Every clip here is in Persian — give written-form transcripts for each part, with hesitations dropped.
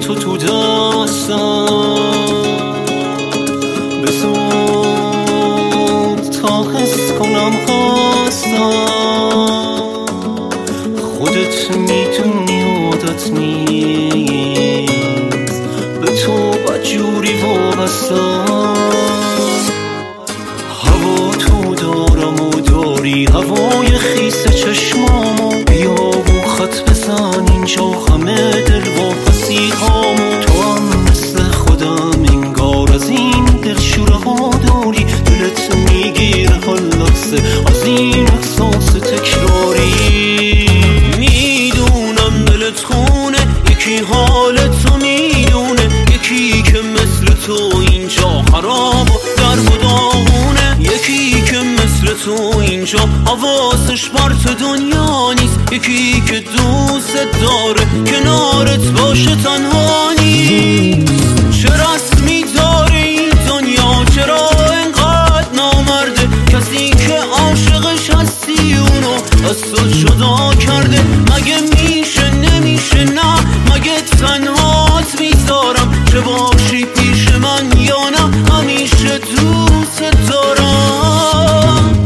تو تو دستم، بزن تا حس کنم خواستم. خودت میدونی عادت نیست، به تو بدجوری وابستم. هوا تو دارم و داری هوای خیس چشمامو، بیا و خط بزن اینجا همه دل واپسی هامو. تو هم مثل خودم انگار از این دل شوره ها داری، دلت میگیره هر لحظه از این احساس تکراری. میدونم دلت خونه، یکی حالتو میدونه، یکی که مثل تو اینجا خراب و در و داغونه، یکی که مثل تو اینجا حواسش پرت دنیا نیست، یکی که دوست داره کنارت باشه تنها نیست. چه رسمی داره این دنیا، چرا انقدر نامرده؟ کسی که عاشقش هستی اونو از تو جدا کرده. مگه میشه نمیشه نه، مگه تنهات میذارم چه باشی پیش من یا نه، همیشه دوست دارم.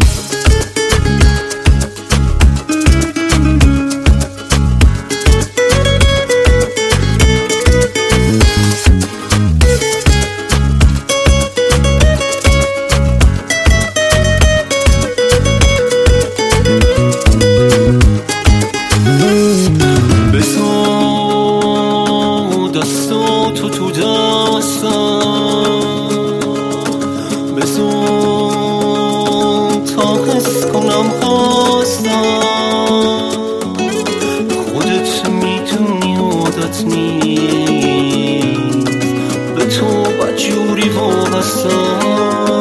تو تو دستم، بزن تا حس کنم خواستم. خودت میدونی عادت نیست، به تو بدجوری وابستم.